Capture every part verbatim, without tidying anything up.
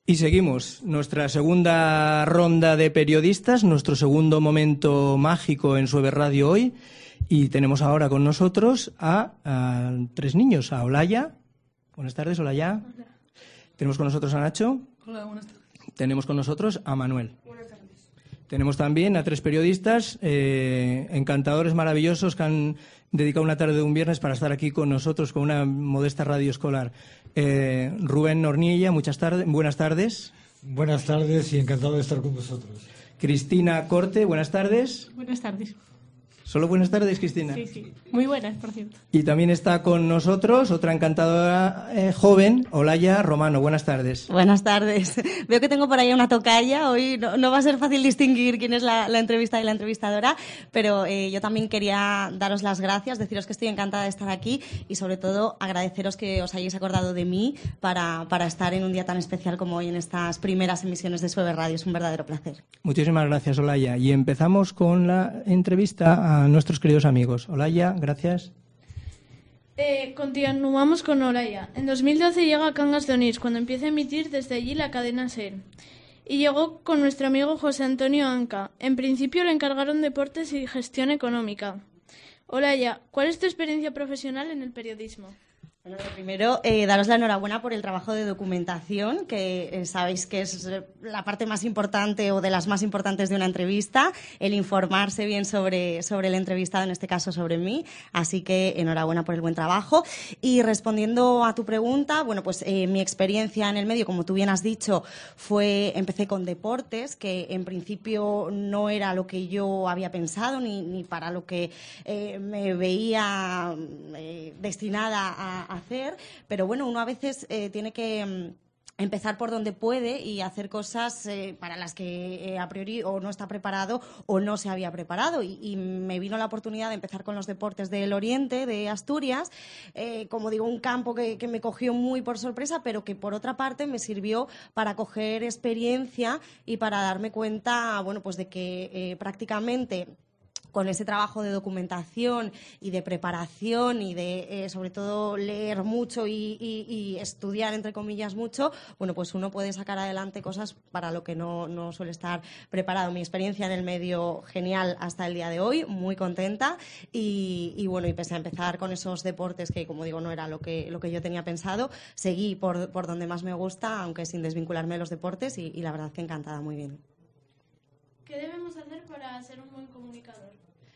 Y seguimos nuestra segunda ronda de periodistas, nuestro segundo momento mágico en Sueve Radio hoy. Y tenemos ahora con nosotros a, a tres niños, a Olaya. Buenas tardes, Olaya. Hola. Tenemos con nosotros a Nacho. Hola, buenas tardes. Tenemos con nosotros a Manuel. Buenas tardes. Tenemos también a tres periodistas eh, encantadores, maravillosos, que han dedicado una tarde de un viernes para estar aquí con nosotros con una modesta radio escolar. Eh, Rubén Hornilla, muchas tardes, buenas tardes. Buenas tardes y encantado de estar con vosotros. Cristina Corte, buenas tardes. Buenas tardes. ¿Solo buenas tardes, Cristina? Sí, sí. Muy buenas, por cierto. Y también está con nosotros otra encantadora eh, joven, Olaya Romano. Buenas tardes. Buenas tardes. Veo que tengo por ahí una tocaya. Hoy no, no va a ser fácil distinguir quién es la, la entrevista y la entrevistadora, pero eh, yo también quería daros las gracias, deciros que estoy encantada de estar aquí y sobre todo agradeceros que os hayáis acordado de mí para, para estar en un día tan especial como hoy en estas primeras emisiones de Sueve Radio. Es un verdadero placer. Muchísimas gracias, Olaya. Y empezamos con la entrevista a a nuestros queridos amigos. Olaya, gracias. Eh, continuamos con Olaya. En dos mil doce llega a Cangas de Onís, cuando empieza a emitir desde allí la cadena SER. Y llegó con nuestro amigo José Antonio Anca. En principio le encargaron deportes y gestión económica. Olaya, ¿cuál es tu experiencia profesional en el periodismo? Bueno, lo primero, eh, daros la enhorabuena por el trabajo de documentación, que eh, sabéis que es la parte más importante o de las más importantes de una entrevista, el informarse bien sobre, sobre el entrevistado, en este caso sobre mí. Así que enhorabuena por el buen trabajo. Y respondiendo a tu pregunta, bueno, pues eh, mi experiencia en el medio, como tú bien has dicho, fue, empecé con deportes, que en principio no era lo que yo había pensado ni, ni para lo que eh, me veía eh, destinada a hacer, pero bueno, uno a veces eh, tiene que mm, empezar por donde puede y hacer cosas eh, para las que eh, a priori o no está preparado o no se había preparado y, y me vino la oportunidad de empezar con los deportes del Oriente, de Asturias, eh, como digo, un campo que, que me cogió muy por sorpresa, pero que por otra parte me sirvió para coger experiencia y para darme cuenta, bueno, pues de que eh, prácticamente con ese trabajo de documentación y de preparación y de, eh, sobre todo, leer mucho y, y, y estudiar, entre comillas, mucho, bueno, pues uno puede sacar adelante cosas para lo que no, no suele estar preparado. Mi experiencia en el medio, genial hasta el día de hoy, muy contenta y, y bueno, y pese a empezar con esos deportes que, como digo, no era lo que, lo que yo tenía pensado, seguí por, por donde más me gusta, aunque sin desvincularme de los deportes y, y la verdad que encantada, muy bien. ¿Qué debemos hacer para ser un buen comunicador?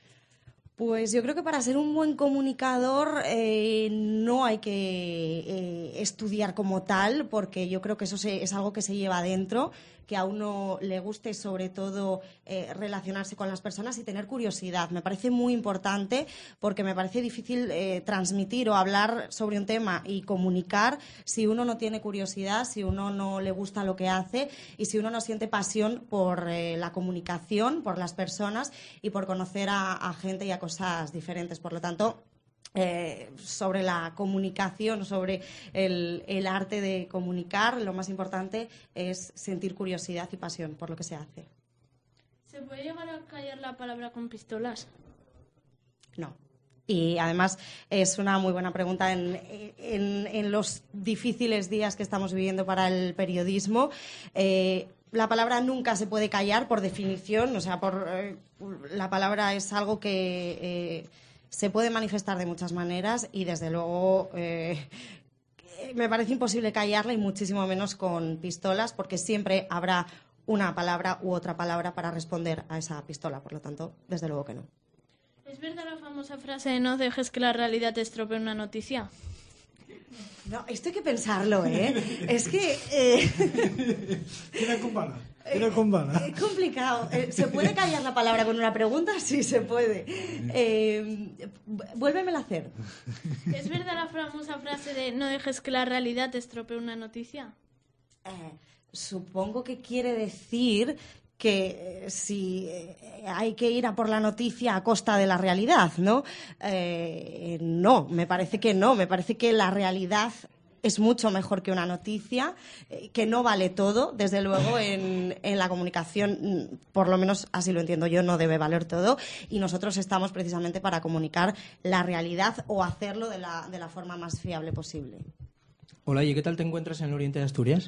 Pues yo creo que para ser un buen comunicador eh, no hay que eh, estudiar como tal, porque yo creo que eso se, es algo que se lleva adentro, que a uno le guste sobre todo eh, relacionarse con las personas y tener curiosidad. Me parece muy importante porque me parece difícil eh, transmitir o hablar sobre un tema y comunicar si uno no tiene curiosidad, si uno no le gusta lo que hace y si uno no siente pasión por eh, la comunicación, por las personas y por conocer a, a gente y a cosas diferentes. Por lo tanto, Eh, sobre la comunicación, sobre el, el arte de comunicar, lo más importante es sentir curiosidad y pasión por lo que se hace. ¿Se puede llegar a callar la palabra con pistolas? No. Y además es una muy buena pregunta en, en, en los difíciles días que estamos viviendo para el periodismo. Eh, La palabra nunca se puede callar por definición, o sea, por, eh, la palabra es algo que eh, se puede manifestar de muchas maneras y desde luego eh, me parece imposible callarla y muchísimo menos con pistolas porque siempre habrá una palabra u otra palabra para responder a esa pistola, por lo tanto, desde luego que no. ¿Es verdad la famosa frase de no dejes que la realidad te estropee una noticia? No, esto hay que pensarlo, ¿eh? Es que... Eh... Tira con bala. Tira con bala. Es complicado. ¿Se puede callar la palabra con una pregunta? Sí, se puede. Eh, vuélvemela a hacer. ¿Es verdad la famosa frase de no dejes que la realidad te estropee una noticia? Eh, supongo que quiere decir que eh, si eh, hay que ir a por la noticia a costa de la realidad, ¿no? Eh, no, me parece que no. Me parece que la realidad es mucho mejor que una noticia, eh, que no vale todo. Desde luego, en, en la comunicación, por lo menos así lo entiendo yo, no debe valer todo. Y nosotros estamos precisamente para comunicar la realidad o hacerlo de la, de la forma más fiable posible. Hola, ¿y qué tal te encuentras en el Oriente de Asturias?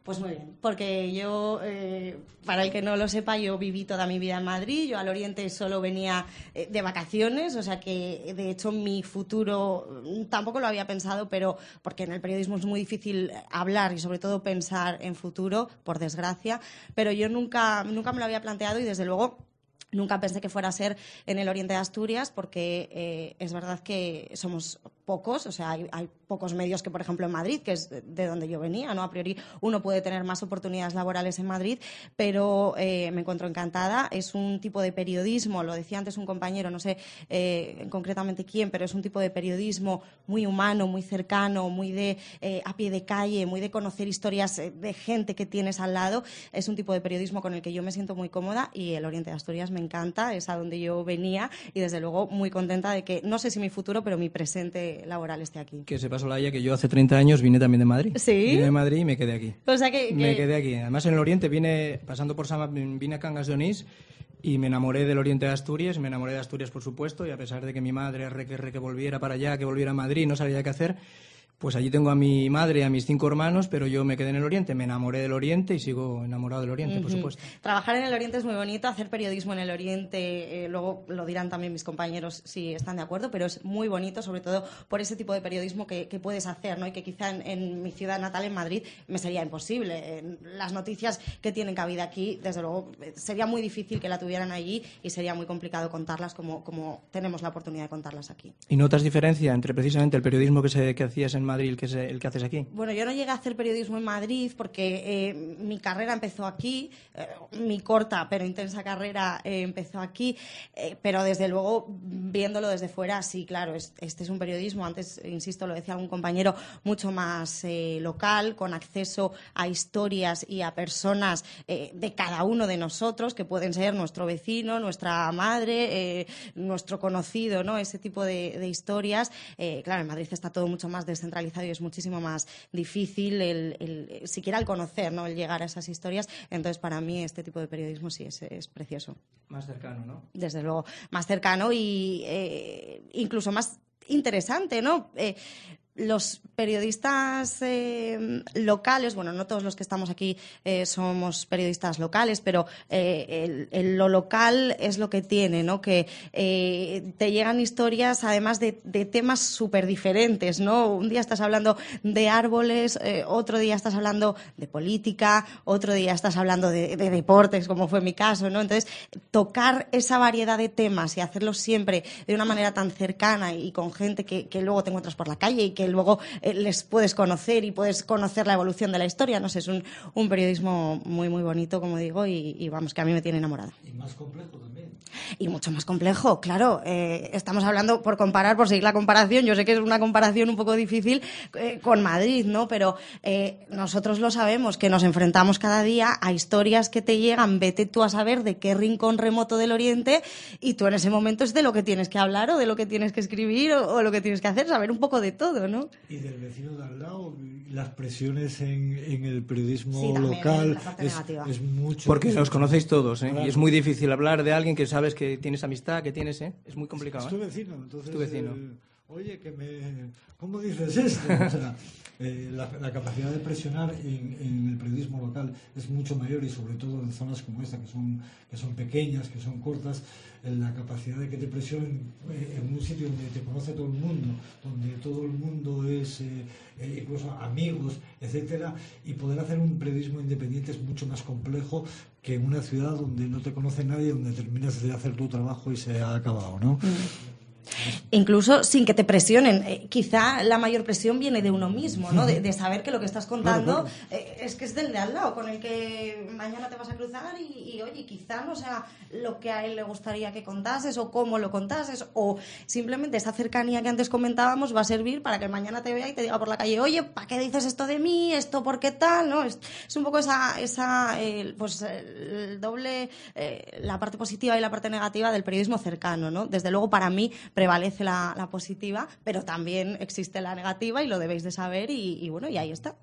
Pues muy bien, porque yo, eh, para el que no lo sepa, yo viví toda mi vida en Madrid, yo al Oriente solo venía eh, de vacaciones, o sea que de hecho mi futuro tampoco lo había pensado, pero porque en el periodismo es muy difícil hablar y sobre todo pensar en futuro, por desgracia, pero yo nunca, nunca me lo había planteado y desde luego nunca pensé que fuera a ser en el Oriente de Asturias porque eh, es verdad que somos pocos, o sea, hay, hay pocos medios que, por ejemplo, en Madrid, que es de donde yo venía, ¿no? A priori uno puede tener más oportunidades laborales en Madrid, pero eh, me encuentro encantada. Es un tipo de periodismo, lo decía antes un compañero, no sé eh, concretamente quién, pero es un tipo de periodismo muy humano, muy cercano, muy de eh, a pie de calle, muy de conocer historias de gente que tienes al lado. Es un tipo de periodismo con el que yo me siento muy cómoda y el Oriente de Asturias me encanta, es a donde yo venía y desde luego muy contenta de que, no sé si mi futuro, pero mi presente laboral esté aquí. Que sepas, Olaya, que yo hace treinta años vine también de Madrid. ¿Sí? Vine de Madrid y me quedé aquí. O sea que... que... Me quedé aquí. Además, en el Oriente vine, pasando por Sama, vine a Cangas de Onís y me enamoré del Oriente de Asturias, me enamoré de Asturias, por supuesto, y a pesar de que mi madre re que, re que volviera para allá, que volviera a Madrid, no sabía qué hacer, pues allí tengo a mi madre y a mis cinco hermanos, pero yo me quedé en el Oriente, me enamoré del Oriente y sigo enamorado del Oriente, uh-huh. por supuesto. Trabajar en el Oriente es muy bonito, hacer periodismo en el Oriente, eh, luego lo dirán también mis compañeros si están de acuerdo, pero es muy bonito, sobre todo por ese tipo de periodismo que, que puedes hacer, ¿no? Y que quizá en, en mi ciudad natal, en Madrid, me sería imposible. En las noticias que tienen cabida aquí, desde luego, sería muy difícil que la tuvieran allí y sería muy complicado contarlas como, como tenemos la oportunidad de contarlas aquí. ¿Y notas diferencia entre precisamente el periodismo que, se, que hacías en Madrid y el que, se, el que haces aquí? Bueno, yo no llegué a hacer periodismo en Madrid porque eh, mi carrera empezó aquí, eh, mi corta pero intensa carrera eh, empezó aquí, eh, pero desde luego, viéndolo desde fuera, sí, claro, es, este es un periodismo, antes, insisto, lo decía algún compañero, mucho más eh, local, con acceso a historias y a personas eh, de cada uno de nosotros, que pueden ser nuestro vecino, nuestra madre, eh, nuestro conocido, ¿no? Ese tipo de, de historias. Eh, claro, en Madrid está todo mucho más descentralizado y es muchísimo más difícil el, el, siquiera el conocer, ¿no? El llegar a esas historias. Entonces, para mí, este tipo de periodismo sí es, es precioso. Más cercano, ¿no? Desde luego, más cercano y eh, incluso más interesante, ¿no? Eh, los periodistas eh, locales, bueno, no todos los que estamos aquí eh, somos periodistas locales, pero eh, el, el, lo local es lo que tiene, ¿no? Que eh, te llegan historias, además de, de temas súper diferentes, ¿no? Un día estás hablando de árboles, eh, otro día estás hablando de política, otro día estás hablando de, de deportes, como fue mi caso, ¿no? Entonces, tocar esa variedad de temas y hacerlos siempre de una manera tan cercana y con gente que, que luego te encuentras por la calle y que luego eh, les puedes conocer y puedes conocer la evolución de la historia, no sé, es un, un periodismo muy, muy bonito, como digo, y, y vamos, que a mí me tiene enamorada. Y más complejo también. Y mucho más complejo, claro. Eh, estamos hablando, por comparar, por seguir la comparación, yo sé que es una comparación un poco difícil eh, con Madrid, ¿no? Pero eh, nosotros lo sabemos, que nos enfrentamos cada día a historias que te llegan, vete tú a saber de qué rincón remoto del Oriente, y tú en ese momento es de lo que tienes que hablar o de lo que tienes que escribir o, o lo que tienes que hacer, saber un poco de todo, ¿no? Y del vecino de al lado, las presiones en, en el periodismo sí, también, local la parte es, negativa. es mucho. Porque os conocéis todos, ¿eh? Claro. Y es muy difícil hablar de alguien que sabes que tienes amistad, que tienes, ¿eh? Es muy complicado, Es ¿eh? tu vecino, entonces. Es tu vecino. Eh, oye, que me, ¿cómo dices esto? O sea, eh, la, la capacidad de presionar en, en el periodismo local es mucho mayor y sobre todo en zonas como esta, que son, que son pequeñas, que son cortas, eh, la capacidad de que te presionen eh, en un sitio donde te conoce todo el mundo, donde todo el mundo es eh, eh, incluso amigos, etcétera, y poder hacer un periodismo independiente es mucho más complejo que en una ciudad donde no te conoce nadie, donde terminas de hacer tu trabajo y se ha acabado, ¿no? Mm. Incluso sin que te presionen. Eh, quizá la mayor presión viene de uno mismo, ¿no? De, de saber que lo que estás contando claro, claro. Eh, es que es del de al lado, con el que mañana te vas a cruzar y, y, oye, quizá no sea lo que a él le gustaría que contases o cómo lo contases, o simplemente esa cercanía que antes comentábamos va a servir para que mañana te vea y te diga por la calle, oye, ¿para qué dices esto de mí? ¿Esto por qué tal? ¿No? Es, es un poco esa, esa eh, pues el doble, eh, la parte positiva y la parte negativa del periodismo cercano, ¿no? Desde luego, para mí prevalece la, la positiva, pero también existe la negativa y lo debéis de saber y, y bueno, y ahí está.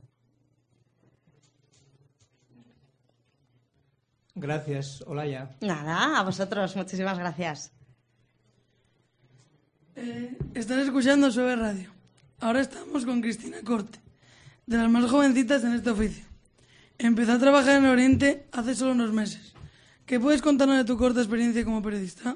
Gracias, Olaya. Nada, a vosotros, muchísimas gracias. Eh, estás escuchando Sube Radio. Ahora estamos con Cristina Corte, de las más jovencitas en este oficio. Empecé a trabajar en el Oriente hace solo unos meses. ¿Qué puedes contarnos de tu corta experiencia como periodista?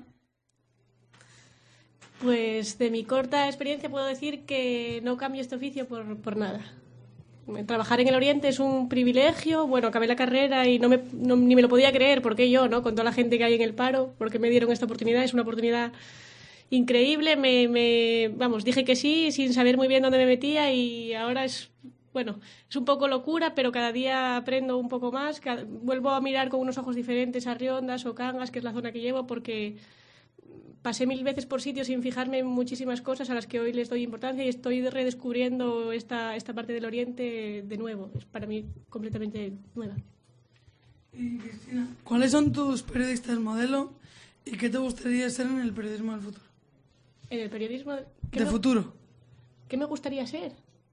Pues de mi corta experiencia puedo decir que no cambio este oficio por, por nada. Trabajar en el Oriente es un privilegio. Bueno, acabé la carrera y no me, no, ni me lo podía creer. ¿Por qué yo, no? Con toda la gente que hay en el paro, porque me dieron esta oportunidad. Es una oportunidad increíble. Me, me, vamos, dije que sí sin saber muy bien dónde me metía y ahora es, bueno, es un poco locura, pero cada día aprendo un poco más. Cada, vuelvo a mirar con unos ojos diferentes a Riondas o Cangas, que es la zona que llevo, porque pasé mil veces por sitios sin fijarme en muchísimas cosas a las que hoy les doy importancia y estoy redescubriendo esta, esta parte del Oriente de nuevo. Es para mí completamente nueva. Y Cristina, ¿cuáles son tus periodistas modelo y qué te gustaría ser en el periodismo del futuro? ¿En el periodismo de me, futuro? ¿Qué me gustaría ser?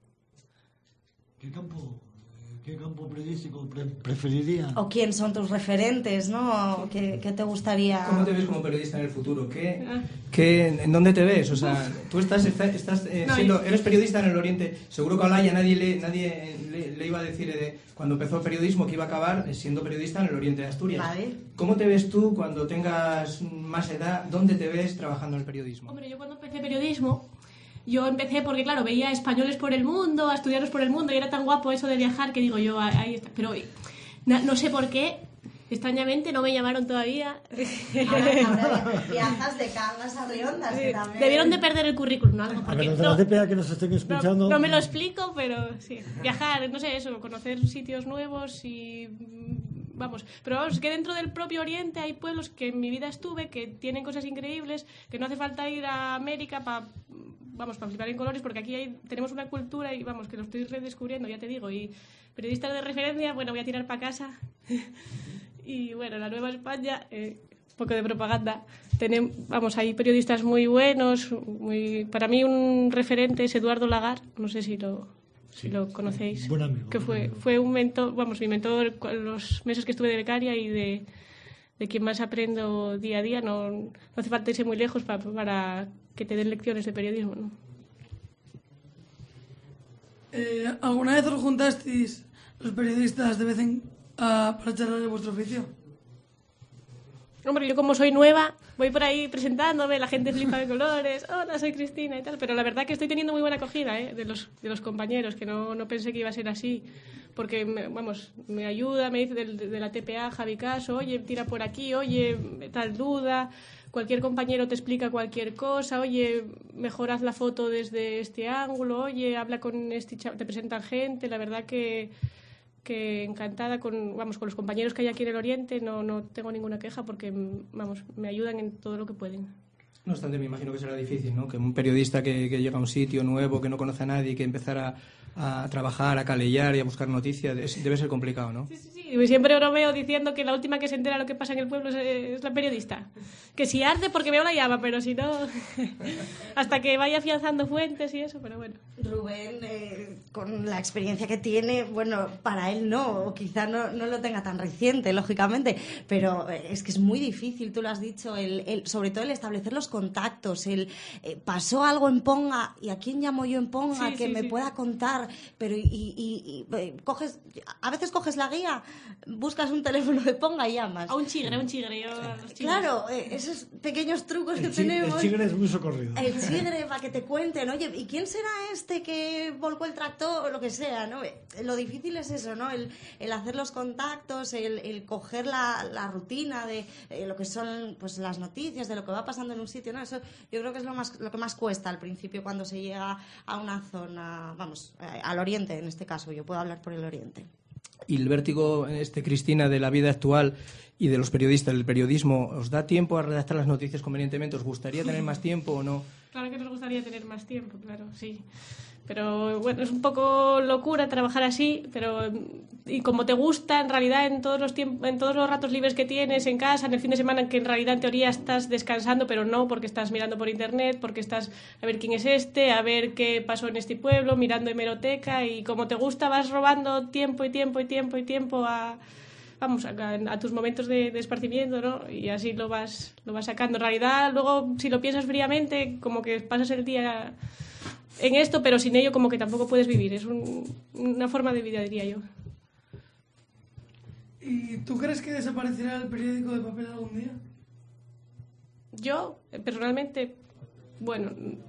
¿Qué campo, qué campo periodístico pre preferiría? ¿O quién son tus referentes, no? ¿Qué, qué te gustaría? ¿Cómo te ves como periodista en el futuro? ¿Qué, qué, ¿En dónde te ves? O sea, tú estás, estás eh, no, siendo, eres periodista en el Oriente. Seguro que a Olaya nadie le, nadie le, le iba a decir eh, cuando empezó el periodismo que iba a acabar siendo periodista en el Oriente de Asturias. Vale. ¿Cómo te ves tú cuando tengas más edad? ¿Dónde te ves trabajando en el periodismo? Hombre, yo cuando empecé periodismo, yo empecé porque, claro, veía españoles por el mundo, asturianos por el mundo, y era tan guapo eso de viajar que digo yo, ahí está. Pero no, no sé por qué, extrañamente no me llamaron todavía. Ahora, ahora viajas de Cangas a Riondas. Sí, también debieron de perder el currículum, ¿no? Algo porque, a ver, los de la T P A que nos estén escuchando... No, no me lo explico, pero sí. Viajar, no sé, eso, conocer sitios nuevos y... Vamos, pero vamos, que dentro del propio Oriente hay pueblos que en mi vida estuve, que tienen cosas increíbles, que no hace falta ir a América para... Vamos, para flipar en colores, porque aquí hay, tenemos una cultura y vamos, que lo estoy redescubriendo, ya te digo. Y periodistas de referencia, bueno, voy a tirar para casa. Y bueno, la Nueva España, eh, un poco de propaganda. Tenemos, vamos, hay periodistas muy buenos. Muy, para mí un referente es Eduardo Lagar, no sé si lo, si lo conocéis. Buen amigo. Que fue, buen amigo. fue un mentor, vamos, mi mentor los meses que estuve de becaria y de, de quien más aprendo día a día. No, no hace falta irse muy lejos para... para que te den lecciones de periodismo, ¿no? Eh, ¿Alguna vez os juntasteis los periodistas de vez en uh, para charlar de vuestro oficio? Hombre, yo como soy nueva, voy por ahí presentándome, la gente flipa de colores, hola, soy Cristina y tal, pero la verdad que estoy teniendo muy buena acogida, ¿eh? de, los, de los compañeros, que no, no pensé que iba a ser así, porque, me, vamos, me ayuda, me dice de, de la T P A, Javi Caso, oye, tira por aquí, oye, tal duda... Cualquier compañero te explica cualquier cosa, oye, mejorad la foto desde este ángulo, oye, habla con este chaval, te presentan gente, la verdad que, que encantada con, vamos, con los compañeros que hay aquí en el Oriente, no, no tengo ninguna queja porque, vamos, me ayudan en todo lo que pueden. No obstante, me imagino que será difícil, ¿no? Que un periodista que, que llega a un sitio nuevo, que no conoce a nadie, que empezara a trabajar, a calellar y a buscar noticias, es, debe ser complicado, ¿no? Sí, sí, sí. Siempre bromeo diciendo que la última que se entera lo que pasa en el pueblo es, es la periodista. Que si arde porque veo la llama, pero si no... hasta que vaya afianzando fuentes y eso, pero bueno. Rubén, eh, con la experiencia que tiene, bueno, para él no, o quizá no, no lo tenga tan reciente, lógicamente, pero es que es muy difícil, tú lo has dicho, el, el, sobre todo el establecer los contactos, el eh, pasó algo en Ponga, ¿y a quién llamo yo en Ponga sí, que sí, me sí. pueda contar? Pero y, y, y, y coges, a veces coges la guía, buscas un teléfono de Ponga y llamas. A un chigre, a un chigre. Yo, a los claro, eh, esos pequeños trucos El que chi tenemos. El chigre es muy socorrido. El chigre, para que te cuenten, oye, ¿y quién será este que volcó el tractor o lo que sea, ¿no? Lo difícil es eso, ¿no? El, el hacer los contactos, el, el coger la, la rutina de eh, lo que son pues las noticias, de lo que va pasando en un sitio, ¿no? Eso yo creo que es lo más lo que más cuesta al principio cuando se llega a una zona, vamos, eh, al Oriente en este caso, yo puedo hablar por el Oriente. Y el vértigo, este, Cristina, de la vida actual y de los periodistas, del periodismo, ¿os da tiempo a redactar las noticias convenientemente? ¿Os gustaría tener más tiempo o no? Claro que nos gustaría tener más tiempo, claro, sí. Pero bueno, es un poco locura trabajar así, pero y como te gusta, en realidad en todos los tiempos, en todos los ratos libres que tienes en casa, en el fin de semana, que en realidad en teoría estás descansando, pero no, porque estás mirando por internet, porque estás a ver quién es este, a ver qué pasó en este pueblo, mirando hemeroteca, y como te gusta vas robando tiempo y tiempo y tiempo y tiempo a vamos a, a tus momentos de, de esparcimiento, ¿no? Y así lo vas lo vas sacando. En realidad, luego si lo piensas fríamente, como que pasas el día en esto, pero sin ello como que tampoco puedes vivir. Es un, una forma de vida, diría yo. ¿Y tú crees que desaparecerá el periódico de papel algún día? Yo, personalmente, bueno,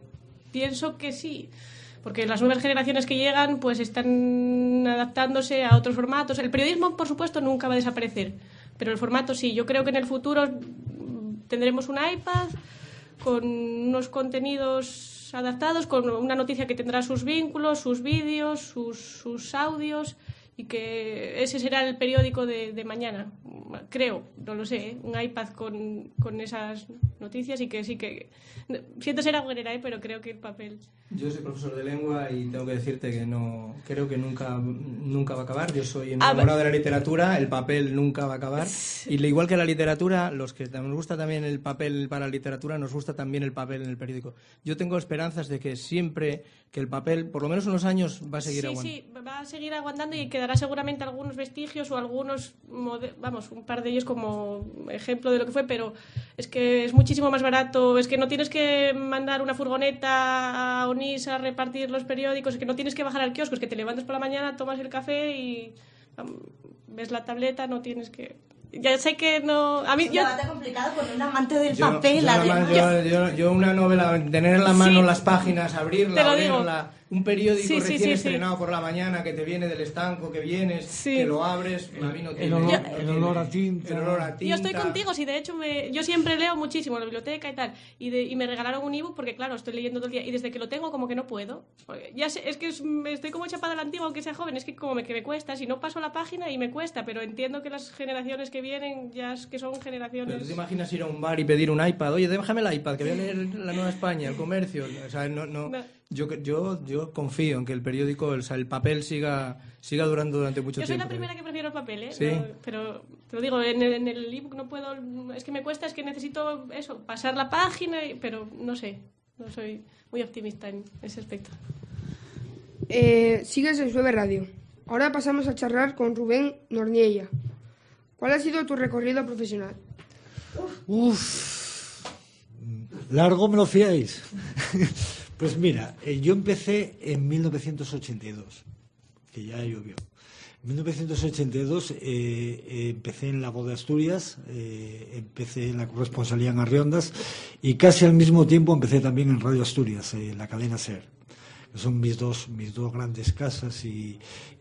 pienso que sí, porque las nuevas generaciones que llegan pues están adaptándose a otros formatos. El periodismo, por supuesto, nunca va a desaparecer, pero el formato sí. Yo creo que en el futuro tendremos un iPad con unos contenidos adaptados, con una noticia que tendrá sus vínculos, sus vídeos, sus, sus audios, y que ese será el periódico de, de mañana, creo, no lo sé, ¿eh? Un iPad con, con esas noticias, y que sí que... Siento ser aguerera, ¿eh? Pero creo que el papel... Yo soy profesor de lengua y tengo que decirte que no, creo que nunca, nunca va a acabar. Yo soy enamorado ah, de la literatura, el papel nunca va a acabar. Y igual que la literatura, los que nos gusta también el papel para la literatura, nos gusta también el papel en el periódico. Yo tengo esperanzas de que siempre, que el papel, por lo menos unos años, va a seguir sí, aguantando. Sí, va a seguir aguantando, y quedará seguramente algunos vestigios o algunos, vamos, un par de ellos como ejemplo de lo que fue, pero es que es muchísimo más barato, es que no tienes que mandar una furgoneta a Onís a repartir los periódicos, es que no tienes que bajar al kiosco, es que te levantas por la mañana, tomas el café y um, ves la tableta, no tienes que... Ya sé que no... A mí, es un yo... debate complicado con un amante del yo, papel. Yo, además. yo, yo, yo una novela, tener en la mano Sí, las páginas, abrirla, te lo abrirla, digo. un periódico Sí, sí, recién sí, estrenado sí. por la mañana que te viene del estanco, que vienes, Sí. que lo abres, a mí no El tiene- olor, no el tiene- olor a tinta. el olor a tinta. Yo estoy contigo, sí, de hecho me, yo siempre leo muchísimo en la biblioteca y tal, y, de, y me regalaron un ebook porque claro, estoy leyendo todo el día, y desde que lo tengo como que no puedo. Ya sé, es que es, estoy como chapada a la antigua, aunque sea joven, es que como me, que me cuesta, si no paso la página y me cuesta, pero entiendo que las generaciones que vienen ya es que son generaciones... Pero tú te imaginas ir a un bar y pedir un iPad, oye, déjame el iPad, que voy a leer La Nueva España, El Comercio, o sea, no... no. No. Yo, yo, yo confío en que el periódico, o sea, el papel siga, siga durando durante mucho Yo soy tiempo. la primera que prefiero el papel, ¿eh? Sí. No, pero te lo digo, en el, en el ebook no puedo... Es que me cuesta, es que necesito eso, pasar la página, y- pero no sé, no soy muy optimista en ese aspecto. Eh, sigues en Sueve Radio. Ahora pasamos a charlar con Rubén Norniella. ¿Cuál ha sido tu recorrido profesional? Uf, largo me lo fiáis. Pues mira, eh, yo empecé en mil novecientos ochenta y dos, que ya llovió. En mil novecientos ochenta y dos eh, eh, empecé en La Voz de Asturias, eh, empecé en la corresponsalía en Arriondas, y casi al mismo tiempo empecé también en Radio Asturias, en eh, la cadena SER. Que son mis dos, mis dos grandes casas y,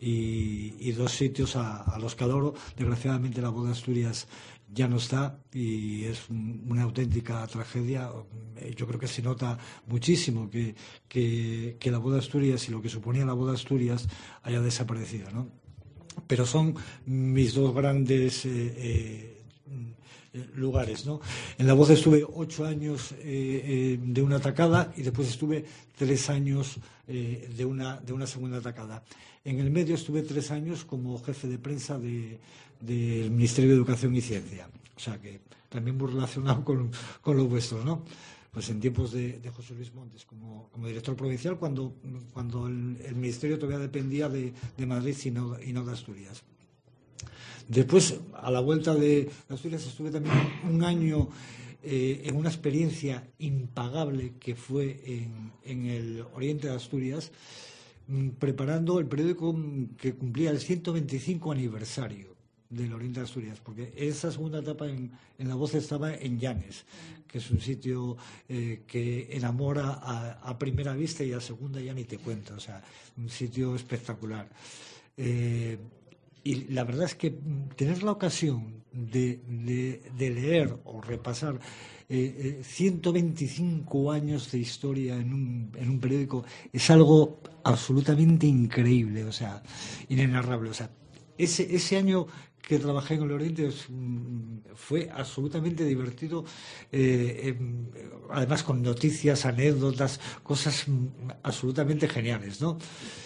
y, y dos sitios a, a los que adoro. Desgraciadamente La Voz de Asturias ya no está y es un, una auténtica tragedia. Yo creo que se nota muchísimo que, que, que La Voz de Asturias y lo que suponía La Voz de Asturias haya desaparecido, ¿no? Pero son mis dos grandes eh, eh, lugares, ¿no? En La Voz estuve ocho años eh, eh, de una tacada y después estuve tres años eh, de una de una segunda tacada. En el medio estuve tres años como jefe de prensa de, del Ministerio de Educación y Ciencia, o sea que también muy relacionado con, con lo vuestro, ¿no? Pues en tiempos de, de José Luis Montes como, como director provincial, cuando, cuando el, el Ministerio todavía dependía de, de Madrid y no, y no de Asturias. Después, a la vuelta de Asturias, estuve también un año eh, en una experiencia impagable que fue en, en el oriente de Asturias, mmm, preparando el periódico que cumplía el ciento veinticinco aniversario del oriente de Asturias, porque esa segunda etapa en, en La Voz estaba en Llanes, que es un sitio eh, que enamora a, a primera vista y a segunda ya ni te cuento, o sea, un sitio espectacular. Eh, Y la verdad es que tener la ocasión de, de, de leer o repasar eh, eh, ciento veinticinco años de historia en un, en un periódico es algo absolutamente increíble, o sea, inenarrable. O sea, ese, ese año que trabajé en el Oriente es, fue absolutamente divertido, eh, eh, además con noticias, anécdotas, cosas absolutamente geniales, ¿no?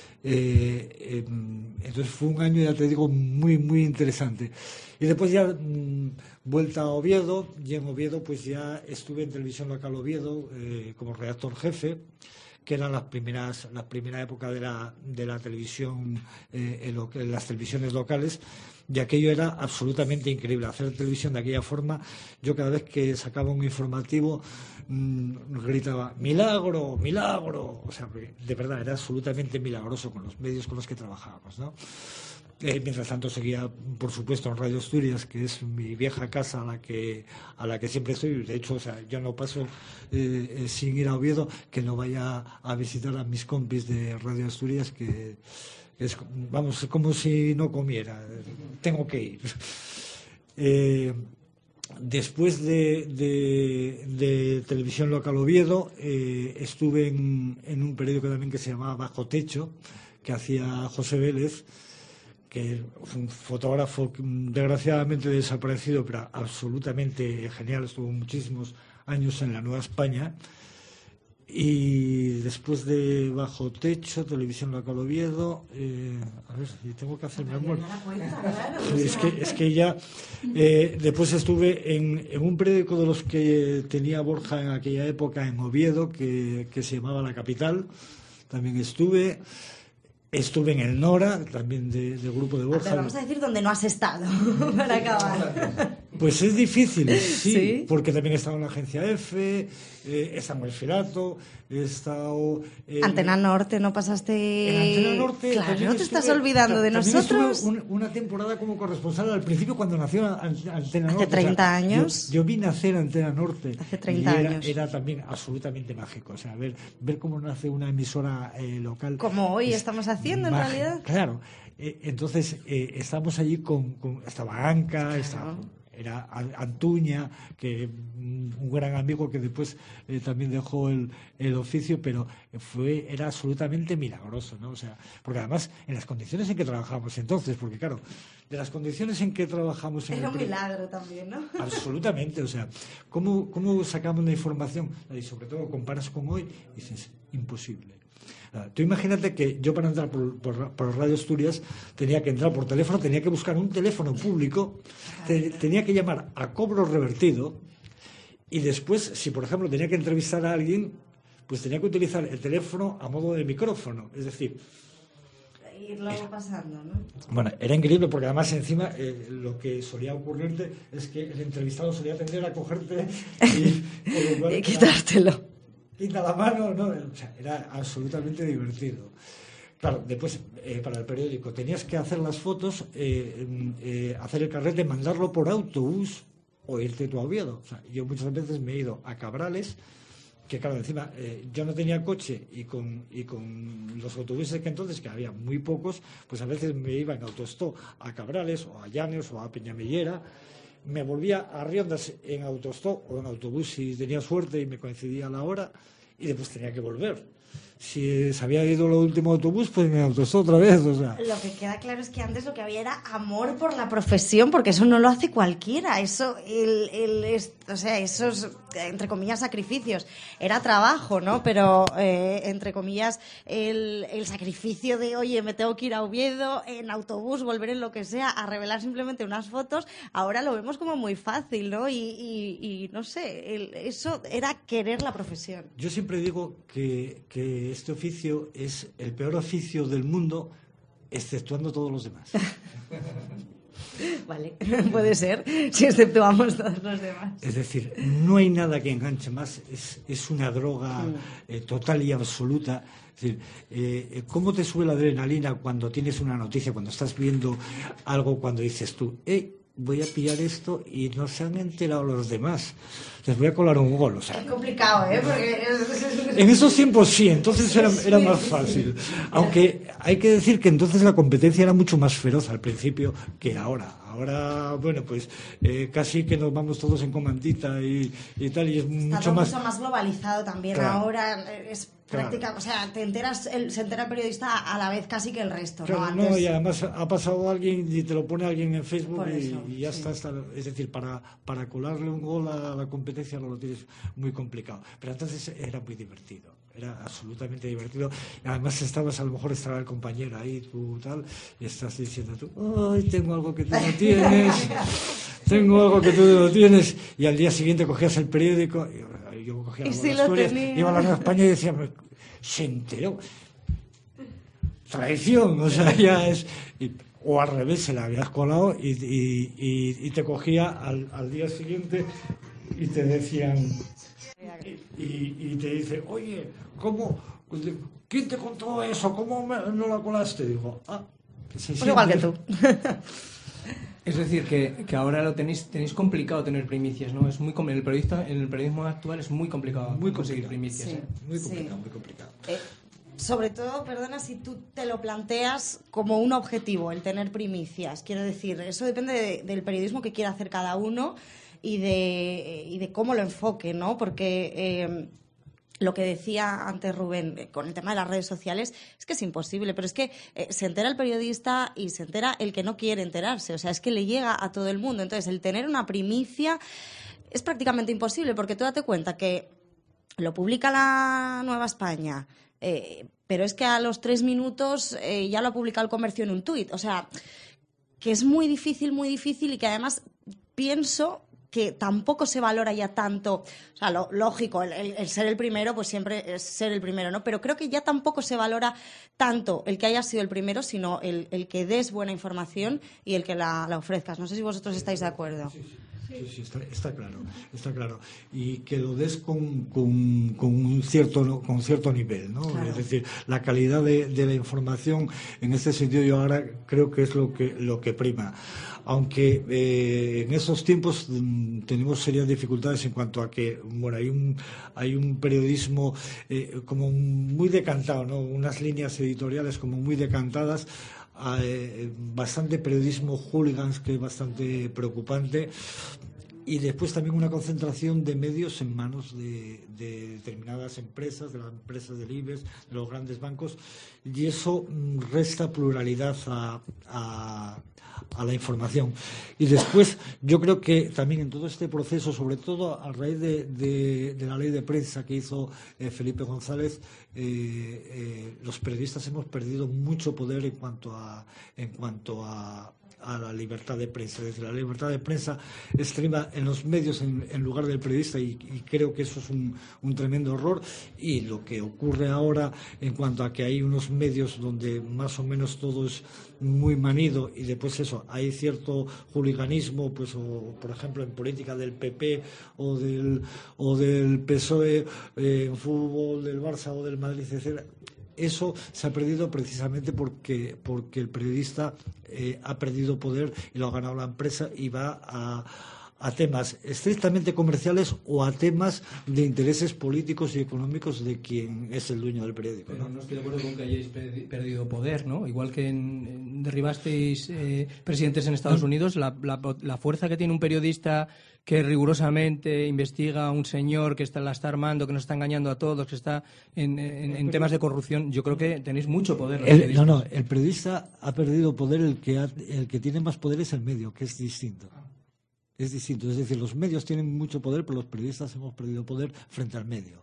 Eh, eh, entonces fue un año, ya te digo, muy muy interesante. Y después ya mmm, vuelta a Oviedo, y en Oviedo pues ya estuve en Televisión Local Oviedo eh, como redactor jefe, que eran las primeras la primera época de la, de la televisión, eh, en, lo, en las televisiones locales, y aquello era absolutamente increíble, hacer televisión de aquella forma. Yo cada vez que sacaba un informativo mmm, gritaba milagro, milagro, o sea, de verdad era absolutamente milagroso con los medios con los que trabajábamos, ¿no? Eh, mientras tanto seguía, por supuesto, en Radio Asturias, que es mi vieja casa a la que a la que siempre estoy. De hecho, o sea, yo no paso eh, eh, sin ir a Oviedo que no vaya a visitar a mis compis de Radio Asturias, que es, vamos, como si no comiera. Tengo que ir. Eh, después de, de, de Televisión Local Oviedo, eh, estuve en, en un periódico también que se llamaba Bajo Techo, que hacía José Vélez, que es un fotógrafo desgraciadamente desaparecido, pero absolutamente genial. Estuvo muchísimos años en la Nueva España. Y después de Bajo Techo, Televisión Local Oviedo, eh, a ver si tengo que hacer memoria. Es que, es que ya. Eh, después estuve en, en un periódico de los que tenía Borja en aquella época en Oviedo, que, que se llamaba La Capital. También estuve. Estuve en el Nora, también de, del grupo de Borja. Pero vamos a decir dónde no has estado, para acabar. Pues es difícil, sí, ¿Sí? Porque también he estado en la Agencia F, eh, he estado en el Ferato, he estado... En... Antena Norte, ¿no pasaste...? En Antena Norte... Claro, no te estuve, estás olvidando de también nosotros. Estuve un, una temporada como corresponsal al principio cuando nació Antena Norte. Hace treinta o sea, años. Yo, yo vi nacer Antena Norte. Hace treinta y era, años. Era también absolutamente mágico. O sea, ver, ver cómo nace una emisora eh, local. Como hoy estamos haciendo, en mágico. realidad. Claro. Eh, entonces, eh, estamos allí con, con... Estaba Anca, Claro. estaba... Era Antuña, que un gran amigo que después eh, también dejó el, el oficio, pero fue era absolutamente milagroso, ¿no? O sea, porque además en las condiciones en que trabajábamos entonces, porque claro, de las condiciones en que trabajamos en Era el un milagro también, ¿no? Absolutamente, o sea, ¿cómo, cómo sacamos la información? Y sobre todo comparas con hoy, y dices, imposible. Tú imagínate que yo para entrar por, por, por Radio Asturias tenía que entrar por teléfono, tenía que buscar un teléfono público, te, tenía que llamar a cobro revertido y después, si por ejemplo tenía que entrevistar a alguien, pues tenía que utilizar el teléfono a modo de micrófono, es decir... Irlo pasando, ¿no? Bueno, era increíble porque además encima eh, lo que solía ocurrirte es que el entrevistado solía tender a cogerte y, y quitártelo. Quita la mano, no, o sea, era absolutamente divertido. Claro, después, eh, para el periódico, tenías que hacer las fotos, eh, eh, hacer el carrete, mandarlo por autobús o irte tú a Oviedo. O sea, yo muchas veces me he ido a Cabrales, que claro, encima eh, yo no tenía coche y con, y con los autobuses que entonces, que había muy pocos, pues a veces me iba en autostop a Cabrales o a Llanes o a Peñamellera. Me volvía a Riondas en autostop o en autobús si tenía suerte y me coincidía la hora, y después tenía que volver. Si se había ido el último autobús, pues en autostop otra vez. O sea. Lo que queda claro es que antes lo que había era amor por la profesión, porque eso no lo hace cualquiera. Eso, el, el, es, o sea, esos, entre comillas, sacrificios. Era trabajo, ¿no? Pero, eh, entre comillas, el, el sacrificio de, oye, me tengo que ir a Oviedo, en autobús, volver en lo que sea, a revelar simplemente unas fotos, ahora lo vemos como muy fácil, ¿no? Y, y, y no sé, el, eso era querer la profesión. Yo siempre digo que, que este oficio es el peor oficio del mundo, exceptuando todos los demás. Vale, puede ser, si exceptuamos todos los demás. Es decir, no hay nada que enganche más, es, es una droga eh, total y absoluta. Es decir, eh, ¿cómo te sube la adrenalina cuando tienes una noticia, cuando estás viendo algo, cuando dices tú, eh, voy a pillar esto y no se han enterado los demás, les voy a colar un gol? O sea, es complicado, ¿eh? Porque... En esos tiempos sí, entonces era, era más fácil. Aunque hay que decir que entonces la competencia era mucho más feroz al principio que ahora. Ahora, bueno, pues eh, casi que nos vamos todos en comandita y, y tal, y es Está mucho todo más... mucho más globalizado también. Claro. Ahora es práctica, Claro. o sea, te enteras, el, se entera el periodista a la vez casi que el resto, Claro, ¿no? Antes... no, y además ha pasado alguien y te lo pone alguien en Facebook Por y, eso, y ya sí. está, está. Es decir, para, para colarle un gol a la competencia no lo tienes muy complicado. Pero entonces era muy divertido, era absolutamente divertido. Y además estabas, a lo mejor estaba el compañero ahí, tú tal, y estás diciendo tú, ¡ay, tengo algo que tú no tienes! Tengo algo que tú no tienes. Y al día siguiente cogías el periódico, y yo cogía la Y sí Buena lo Asturias, tenía. iba a la Nueva España y decía, se enteró. Traición, o sea, ya es... Y, o al revés, se la habías colado y, y, y, y te cogía al, al día siguiente y te decían... Y, y te dice, oye, ¿cómo? ¿Quién te contó eso? ¿Cómo me, no la colaste? Digo, ah, Sí, pues sí, igual sí. que tú. Es decir, que, que ahora lo tenéis tenéis complicado tener primicias, ¿no? Es muy com- el periodista en el periodismo actual es muy complicado Muy conseguir complicado. primicias. Sí. ¿eh? Muy Sí. complicado, muy complicado. Eh, sobre todo, perdona, si tú te lo planteas como un objetivo, el tener primicias. Quiero decir, eso depende de- del periodismo que quiera hacer cada uno y de, y de cómo lo enfoque, ¿no? Porque eh, lo que decía antes Rubén eh, con el tema de las redes sociales es que es imposible, pero es que eh, se entera el periodista y se entera el que no quiere enterarse. O sea, es que le llega a todo el mundo. Entonces, el tener una primicia es prácticamente imposible, porque tú date cuenta que lo publica la Nueva España, eh, pero es que a los tres minutos eh, ya lo ha publicado el Comercio en un tuit. O sea, que es muy difícil, muy difícil y que además pienso que tampoco se valora ya tanto. O sea, lo lógico, el, el, el ser el primero, pues siempre es ser el primero, ¿no? Pero creo que ya tampoco se valora tanto el que hayas sido el primero, sino el, el que des buena información y el que la, la ofrezcas. No sé si vosotros estáis de acuerdo. Sí, sí, está, está claro, está claro. Y que lo des con, con, con un cierto con cierto nivel, ¿no? Claro. Es decir, la calidad de, de la información, en este sentido yo ahora creo que es lo que, lo que prima. Aunque eh, en esos tiempos mm, tenemos serias dificultades en cuanto a que, bueno, hay un, hay un periodismo eh, como muy decantado, ¿no? Unas líneas editoriales como muy decantadas, eh, bastante periodismo hooligans que es bastante preocupante, y después también una concentración de medios en manos de, de determinadas empresas, de las empresas del IBEX, de los grandes bancos, y eso mm, resta pluralidad a, a, a la información. Y después yo creo que también en todo este proceso, sobre todo a raíz de, de, de la ley de prensa que hizo eh, Felipe González, eh, eh, los periodistas hemos perdido mucho poder en cuanto a en cuanto a a la libertad de prensa. Es decir, la libertad de prensa estriba en los medios en, en lugar del periodista, y, y creo que eso es un, un tremendo error. Y lo que ocurre ahora en cuanto a que hay unos medios donde más o menos todo es muy manido, y después eso, hay cierto hooliganismo, pues, o, por ejemplo, en política del P P o del, o del P S O E, eh, en fútbol del Barça o del Madrid, etcétera. Eso se ha perdido precisamente porque, porque el periodista eh, ha perdido poder y lo ha ganado la empresa, y va a, a temas estrictamente comerciales o a temas de intereses políticos y económicos de quien es el dueño del periódico, Pero ¿no? no estoy de acuerdo con que hayáis perdi- perdido poder, ¿no? Igual que en, en derribasteis eh, presidentes en Estados Unidos, la, la, la fuerza que tiene un periodista que rigurosamente investiga a un señor que está, la está armando, que nos está engañando a todos, que está en, en, en temas de corrupción, yo creo que tenéis mucho poder. los El, periodistas. no, no, el periodista ha perdido poder, el que, ha, el que tiene más poder es el medio, que es distinto. Es distinto, es decir, los medios tienen mucho poder, pero los periodistas hemos perdido poder frente al medio.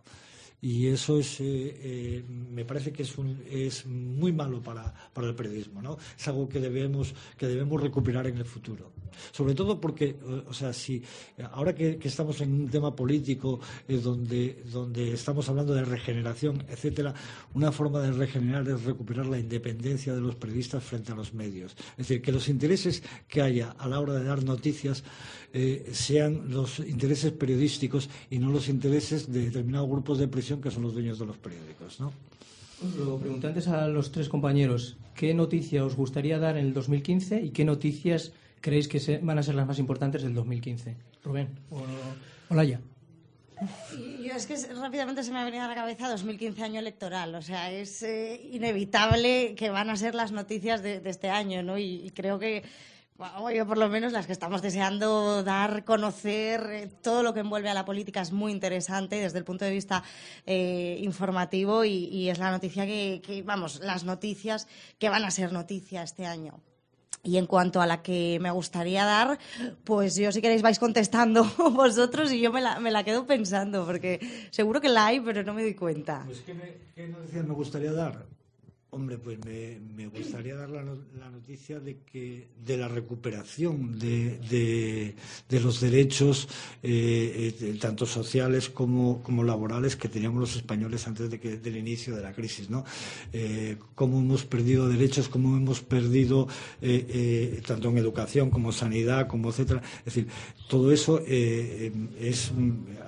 Y eso es, eh, eh, me parece que es, un, es muy malo para, para el periodismo, ¿no? Es algo que debemos, que debemos recuperar en el futuro. Sobre todo porque, o sea, si ahora que, que estamos en un tema político eh, donde, donde estamos hablando de regeneración, etcétera, una forma de regenerar es recuperar la independencia de los periodistas frente a los medios. Es decir, que los intereses que haya a la hora de dar noticias eh, sean los intereses periodísticos y no los intereses de determinados grupos de presión que son los dueños de los periódicos, ¿no? Os lo pregunté antes a los tres compañeros, ¿qué noticia os gustaría dar en el dos mil quince y qué noticias creéis que se, van a ser las más importantes del dos mil quince? Rubén o Olaya. Yo es que rápidamente se me ha venido a la cabeza dos mil quince, año electoral. O sea, es eh, inevitable que van a ser las noticias de, de este año, ¿no? Y, y creo que, bueno, yo por lo menos las que estamos deseando dar, conocer, eh, todo lo que envuelve a la política es muy interesante desde el punto de vista eh, informativo, y, y es la noticia que, que, vamos, las noticias que van a ser noticia este año. Y en cuanto a la que me gustaría dar, pues yo, si queréis, vais contestando vosotros y yo me la, me la quedo pensando, porque seguro que la hay, pero no me doy cuenta. Pues, ¿qué, me, qué noticias me gustaría dar? Hombre, pues me, me gustaría dar la, la noticia de que de la recuperación de, de, de los derechos eh, eh, tanto sociales como, como laborales que teníamos los españoles antes de que, del inicio de la crisis, ¿no? Eh, cómo hemos perdido derechos, cómo hemos perdido eh, eh, tanto en educación como sanidad, como etcétera. Es decir, todo eso eh, es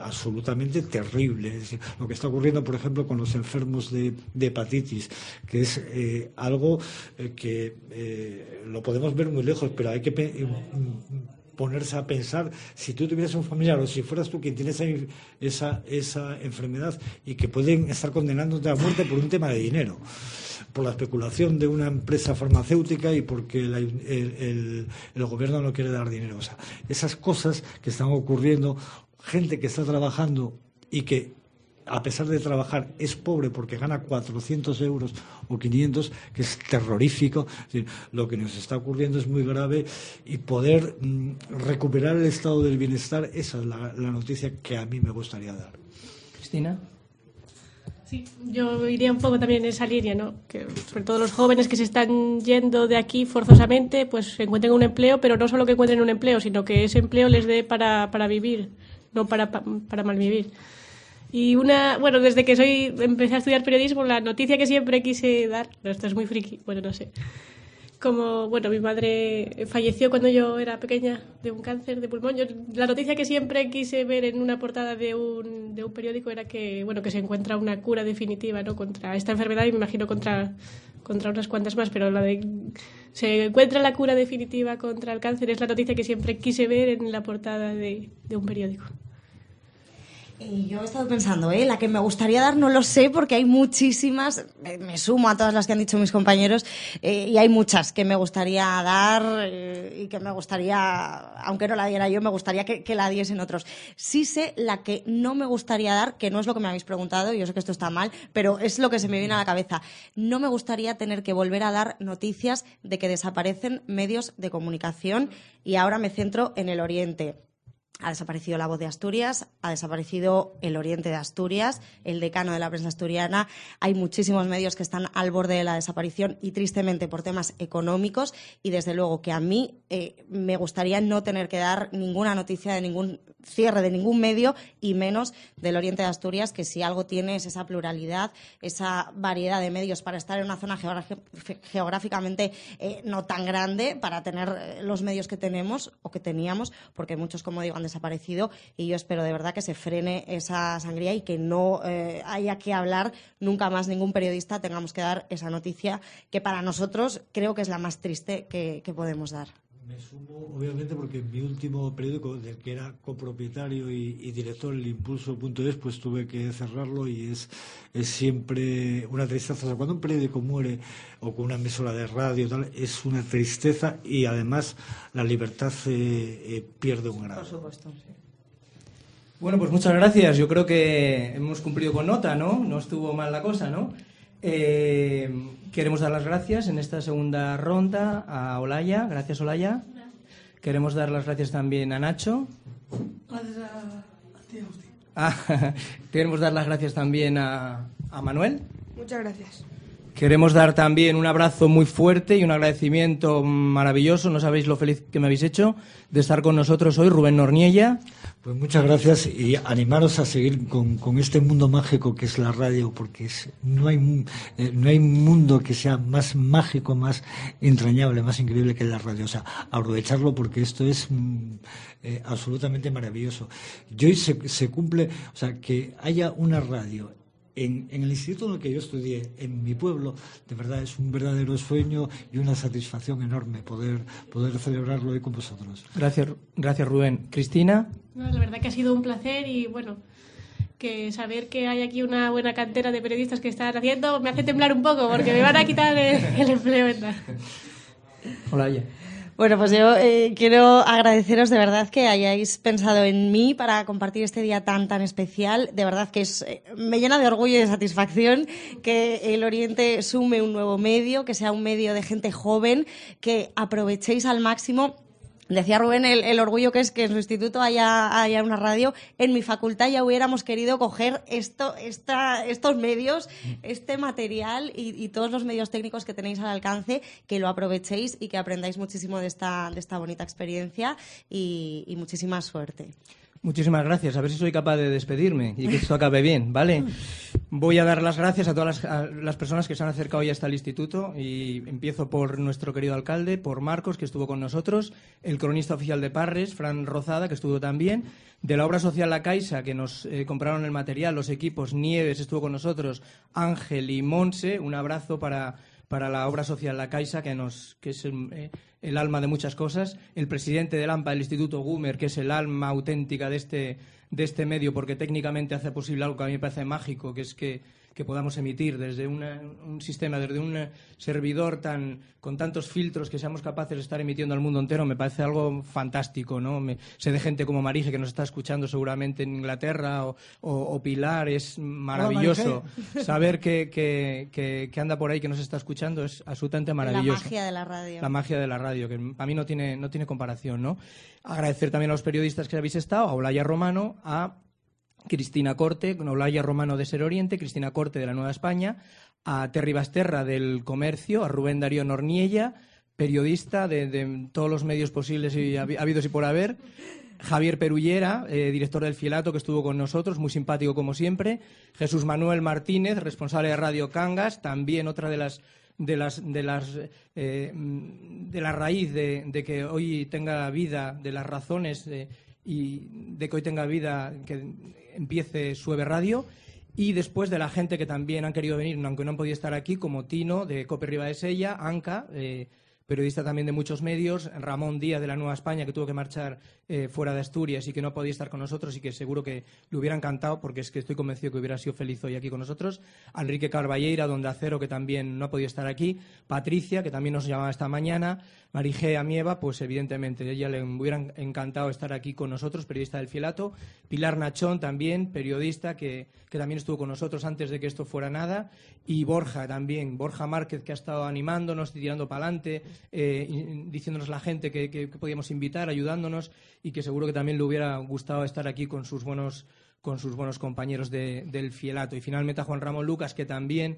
absolutamente terrible. Es decir, lo que está ocurriendo, por ejemplo, con los enfermos de, de hepatitis, que es es eh, algo eh, que eh, lo podemos ver muy lejos, pero hay que pe- ponerse a pensar si tú tuvieras un familiar o si fueras tú quien tiene esa, esa, esa enfermedad y que pueden estar condenándote a muerte por un tema de dinero, por la especulación de una empresa farmacéutica y porque la, el, el, el gobierno no quiere dar dinero. O sea, esas cosas que están ocurriendo, gente que está trabajando y que a pesar de trabajar es pobre porque gana cuatrocientos euros o quinientos, que es terrorífico. Es decir, lo que nos está ocurriendo es muy grave y poder mm, recuperar el estado del bienestar, esa es la, la noticia que a mí me gustaría dar. Cristina. Sí, yo iría un poco también en esa línea, ¿no? Que sobre todo los jóvenes que se están yendo de aquí forzosamente, pues encuentren un empleo, pero no solo que encuentren un empleo, sino que ese empleo les dé para, para vivir, no para, para malvivir. Y una, bueno, desde que soy empecé a estudiar periodismo, la noticia que siempre quise dar, no, esto es muy friki, bueno, no sé, como, bueno, mi madre falleció cuando yo era pequeña de un cáncer de pulmón. Yo, la noticia que siempre quise ver en una portada de un, de un periódico era que, bueno, que se encuentra una cura definitiva, ¿no?, contra esta enfermedad y me imagino contra, contra unas cuantas más, pero la de se encuentra la cura definitiva contra el cáncer es la noticia que siempre quise ver en la portada de, de un periódico. Y yo he estado pensando, ¿eh? La que me gustaría dar no lo sé porque hay muchísimas, me, me sumo a todas las que han dicho mis compañeros, eh, y hay muchas que me gustaría dar eh, y que me gustaría, aunque no la diera yo, me gustaría que, que la diesen otros. Sí sé la que no me gustaría dar, que no es lo que me habéis preguntado, y yo sé que esto está mal, pero es lo que se me viene a la cabeza. No me gustaría tener que volver a dar noticias de que desaparecen medios de comunicación, y ahora me centro en el Oriente. Ha desaparecido La Voz de Asturias, ha desaparecido El Oriente de Asturias, El Decano de la Prensa Asturiana. Hay muchísimos medios que están al borde de la desaparición y tristemente por temas económicos, y desde luego que a mí eh, me gustaría no tener que dar ninguna noticia de ningún cierre de ningún medio, y menos del Oriente de Asturias, que si algo tiene es esa pluralidad, esa variedad de medios para estar en una zona geográficamente eh, no tan grande, para tener los medios que tenemos o que teníamos, porque muchos, como digo, han desaparecido, y yo espero de verdad que se frene esa sangría y que no eh, haya que hablar nunca más, ningún periodista tengamos que dar esa noticia que para nosotros creo que es la más triste que, que podemos dar. Me sumo, obviamente, porque mi último periódico, del que era copropietario y, y director, el impulso punto es, pues tuve que cerrarlo, y es, es siempre una tristeza. O sea, cuando un periódico muere, o con una emisora de radio, tal, es una tristeza, y además la libertad eh, eh, pierde un grado. Por supuesto, sí. Bueno, pues muchas gracias. Yo creo que hemos cumplido con nota, ¿no? No estuvo mal la cosa, ¿no? Eh, queremos dar las gracias en esta segunda ronda a Olaya. Gracias, Olaya. Gracias. Queremos dar las gracias también a Nacho. Gracias a, a ti, Agustín. Ah, queremos dar las gracias también a, a Manuel. Muchas gracias. Queremos dar también un abrazo muy fuerte y un agradecimiento maravilloso, no sabéis lo feliz que me habéis hecho de estar con nosotros hoy, Rubén Norniella. Pues muchas gracias, y animaros a seguir con, con este mundo mágico que es la radio, porque es, no hay eh, no hay mundo que sea más mágico, más entrañable, más increíble que la radio. O sea, aprovecharlo, porque esto es mm, eh, absolutamente maravilloso. Y hoy se, se cumple, o sea, que haya una radio En, en el instituto en el que yo estudié, en mi pueblo, de verdad es un verdadero sueño y una satisfacción enorme poder, poder celebrarlo hoy con vosotros. Gracias, gracias Rubén. Cristina. No, la verdad que ha sido un placer, y bueno, que saber que hay aquí una buena cantera de periodistas que están haciendo me hace temblar un poco, porque me van a quitar el, el empleo, ¿verdad? Hola, ya. Bueno, pues yo eh, quiero agradeceros de verdad que hayáis pensado en mí para compartir este día tan tan especial. De verdad que es, eh, me llena de orgullo y de satisfacción que el Oriente sume un nuevo medio, que sea un medio de gente joven, que aprovechéis al máximo. Decía Rubén el, el orgullo que es que en su instituto haya, haya una radio. En mi facultad ya hubiéramos querido coger esto, esta, estos medios, este material y, y todos los medios técnicos que tenéis al alcance, que lo aprovechéis y que aprendáis muchísimo de esta, de esta bonita experiencia, y, y muchísima suerte. Muchísimas gracias. A ver si soy capaz de despedirme y que esto acabe bien, ¿vale? Voy a dar las gracias a todas las, a las personas que se han acercado hoy hasta el instituto, y empiezo por nuestro querido alcalde, por Marcos, que estuvo con nosotros, el cronista oficial de Parres, Fran Rozada, que estuvo también, de la obra social La Caixa, que nos eh, compraron el material, los equipos, Nieves estuvo con nosotros, Ángel y Monse. Un abrazo para para la obra social La Caixa, que, nos, que es el, eh, el alma de muchas cosas, el presidente del AMPA, del Instituto Gumer, que es el alma auténtica de este, de este medio, porque técnicamente hace posible algo que a mí me parece mágico, que es que, que podamos emitir desde una, un sistema, desde un servidor tan, con tantos filtros, que seamos capaces de estar emitiendo al mundo entero, me parece algo fantástico, ¿no? Me, sé de gente como Marije, que nos está escuchando seguramente en Inglaterra, o, o, o Pilar, es maravilloso. Hola, saber que, que, que, que anda por ahí, que nos está escuchando, es absolutamente maravilloso. La magia de la radio. La magia de la radio, que para mí no tiene, no tiene comparación, ¿no? Agradecer también a los periodistas que habéis estado, a Olaya Romano, a Cristina Corte, Olaya Romano de Ser Oriente, Cristina Corte de La Nueva España, a Terry Basterra del Comercio, a Rubén Darío Norniella, periodista de, de todos los medios posibles y habidos y por haber, Javier Perullera, eh, director del Fielato, que estuvo con nosotros, muy simpático como siempre, Jesús Manuel Martínez, responsable de Radio Cangas, también otra de las de las de las eh, de la raíz de, de que hoy tenga vida, de las razones de, y de que hoy tenga vida, que empiece Sueve Radio, y después de la gente que también han querido venir, aunque no han podido estar aquí, como Tino de Cope Ribadesella, Anca, eh, periodista también de muchos medios, Ramón Díaz de La Nueva España, que tuvo que marchar eh, fuera de Asturias y que no podía estar con nosotros y que seguro que le hubiera encantado, porque es que estoy convencido que hubiera sido feliz hoy aquí con nosotros, a Enrique Carballeira, Don Acero, que también no ha podido estar aquí, Patricia, que también nos llamaba esta mañana, Marije Amieva, pues evidentemente, a ella le hubiera encantado estar aquí con nosotros, periodista del Fielato, Pilar Nachón también, periodista, que, que también estuvo con nosotros antes de que esto fuera nada, y Borja también, Borja Márquez, que ha estado animándonos, tirando para adelante, eh, diciéndonos la gente que, que, que podíamos invitar, ayudándonos, y que seguro que también le hubiera gustado estar aquí con sus buenos, con sus buenos compañeros de, del Fielato. Y finalmente a Juan Ramón Lucas, que también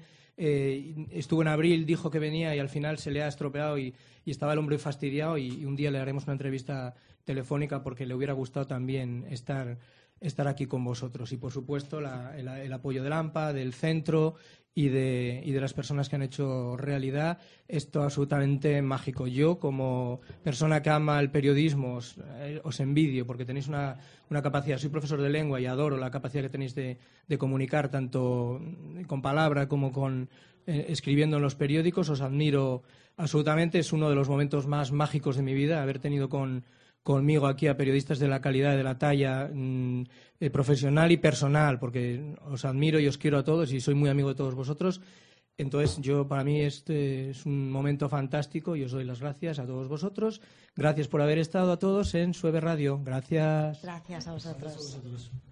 eh, estuvo en abril, dijo que venía y al final se le ha estropeado y, y estaba el hombre fastidiado, y, y un día le haremos una entrevista telefónica porque le hubiera gustado también estar, estar aquí con vosotros. Y, por supuesto, la, el, el apoyo del AMPA, del centro y de, y de las personas que han hecho realidad esto absolutamente mágico. Yo, como persona que ama el periodismo, os, eh, os envidio porque tenéis una, una capacidad. Soy profesor de lengua y adoro la capacidad que tenéis de, de comunicar tanto con palabra como con eh, escribiendo en los periódicos. Os admiro absolutamente. Es uno de los momentos más mágicos de mi vida haber tenido con conmigo aquí a periodistas de la calidad, de la talla mmm, eh, profesional y personal, porque os admiro y os quiero a todos y soy muy amigo de todos vosotros. Entonces, yo para mí este es un momento fantástico y os doy las gracias a todos vosotros. Gracias por haber estado a todos en Sueve Radio. Gracias. Gracias a vosotros. Gracias a vosotros.